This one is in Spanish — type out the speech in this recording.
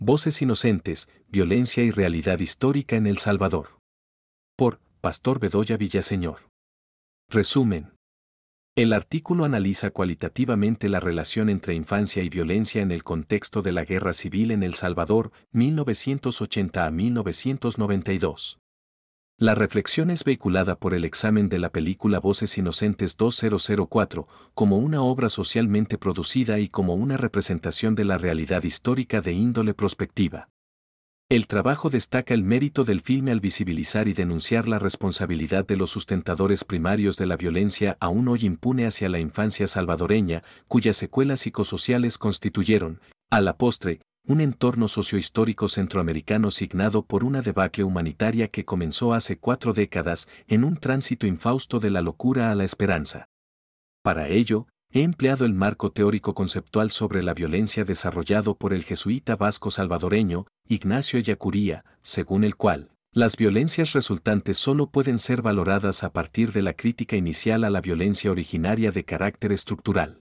Voces inocentes, violencia y realidad histórica en El Salvador. Por Pastor Bedoya Villaseñor. Resumen. El artículo analiza cualitativamente la relación entre infancia y violencia en el contexto de la Guerra Civil en El Salvador, 1980 a 1992. La reflexión es vehiculada por el examen de la película Voces Inocentes 2004, como una obra socialmente producida y como una representación de la realidad histórica de índole prospectiva. El trabajo destaca el mérito del filme al visibilizar y denunciar la responsabilidad de los sustentadores primarios de la violencia aún hoy impune hacia la infancia salvadoreña, cuyas secuelas psicosociales constituyeron, a la postre, un entorno sociohistórico centroamericano signado por una debacle humanitaria que comenzó hace 4 décadas en un tránsito infausto de la locura a la esperanza. Para ello, he empleado el marco teórico conceptual sobre la violencia desarrollado por el jesuita vasco salvadoreño, Ignacio Ellacuría, según el cual, las violencias resultantes solo pueden ser valoradas a partir de la crítica inicial a la violencia originaria de carácter estructural.